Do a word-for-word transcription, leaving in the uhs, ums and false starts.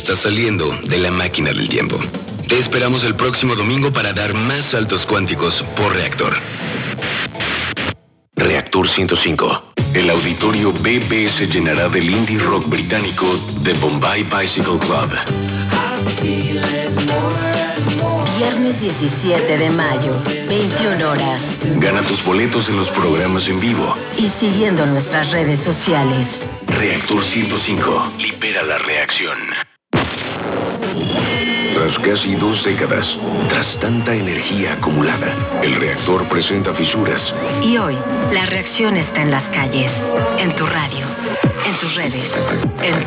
estás saliendo de la máquina del tiempo. Te esperamos el próximo domingo para dar más saltos cuánticos por reactor. Reactor ciento cinco. El auditorio B B se llenará del indie rock británico The Bombay Bicycle Club. Viernes diecisiete de mayo, veintiuna horas. Gana tus boletos en los programas en vivo y siguiendo nuestras redes sociales. Reactor ciento cinco. Libera la reacción. Tras casi dos décadas, tras tanta energía acumulada, el reactor presenta fisuras. Y hoy, la reacción está en las calles, en tu radio, en tus redes, en